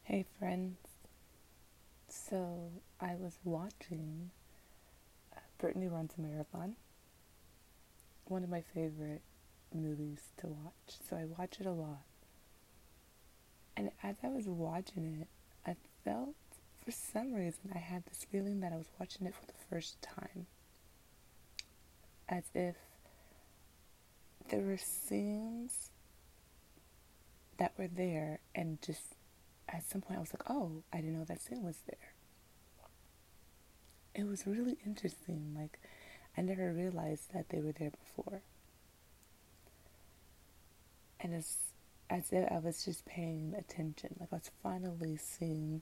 Hey friends, so I was watching Brittany Runs a Marathon, one of my favorite movies to watch, so I watch it a lot. And as I was watching it, I felt, for some reason, I had this feeling that I was watching it for the first time, as if there were scenes that were there, and just at some point I was like, oh, I didn't know that scene was there. It was really interesting, like, I never realized that they were there before. And as if I was just paying attention, like I was finally seeing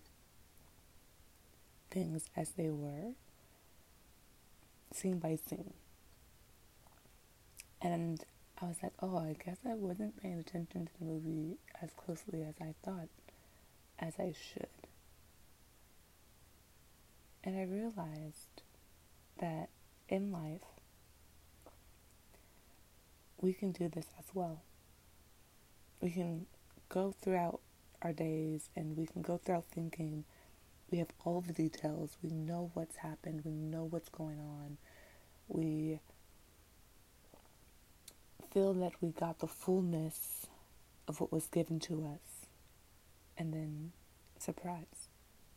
things as they were, scene by scene. And I was like, oh, I guess I wasn't paying attention to the movie as closely as I thought, as I should. And I realized that in life, we can do this as well. We can go throughout our days and we can go throughout thinking we have all the details, we know what's happened, we know what's going on, we feel that we got the fullness of what was given to us, and then, surprise,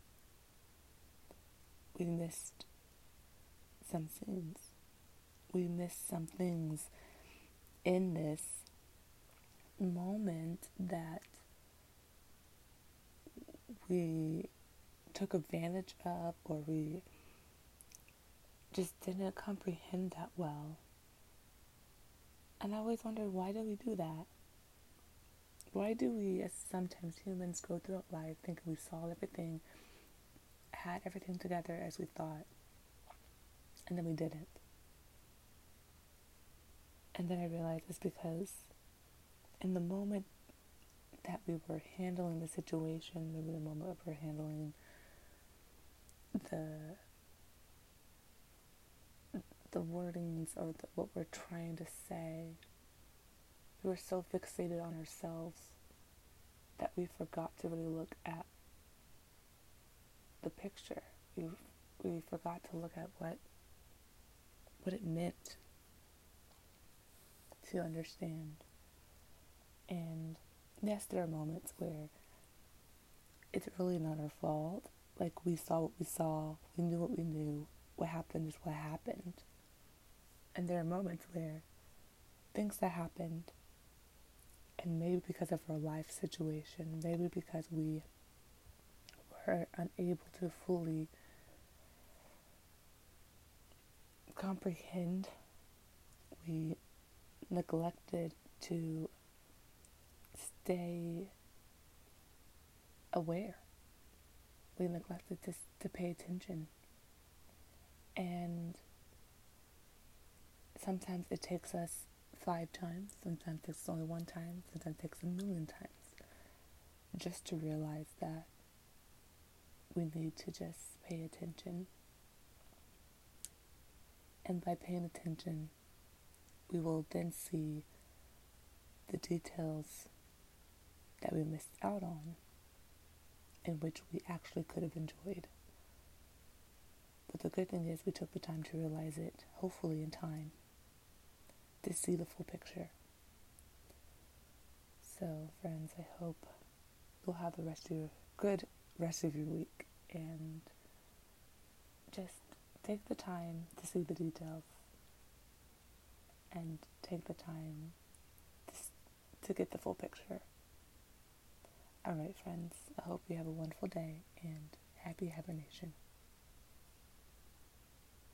we missed some scenes. We missed some things in this moment that we took advantage of, or we just didn't comprehend that well. And I always wondered, why do we do that? Why do we, as sometimes humans, go through life thinking we solved everything, had everything together as we thought, and then we didn't? And then I realized it's because in the moment that we were handling the situation, maybe the moment we were handling the wordings or what we're trying to say, we were so fixated on ourselves that we forgot to really look at the picture. We forgot to look at what it meant to understand. And yes, there are moments where it's really not our fault. Like, we saw what we saw, we knew what we knew, what happened is what happened. And there are moments where things that happened, and maybe because of our life situation, maybe because we were unable to fully comprehend, we neglected to stay aware. We neglected to pay attention. And sometimes it takes us 5 times, sometimes it takes only 1 time, sometimes it takes 1,000,000 times just to realize that we need to just pay attention. And by paying attention, we will then see the details that we missed out on, in which we actually could have enjoyed. But the good thing is we took the time to realize it, hopefully in time, to see the full picture. So, friends, I hope you'll have the good rest of your week, and just take the time to see the details, and take the time to get the full picture. Alright, friends, I hope you have a wonderful day, and happy hibernation.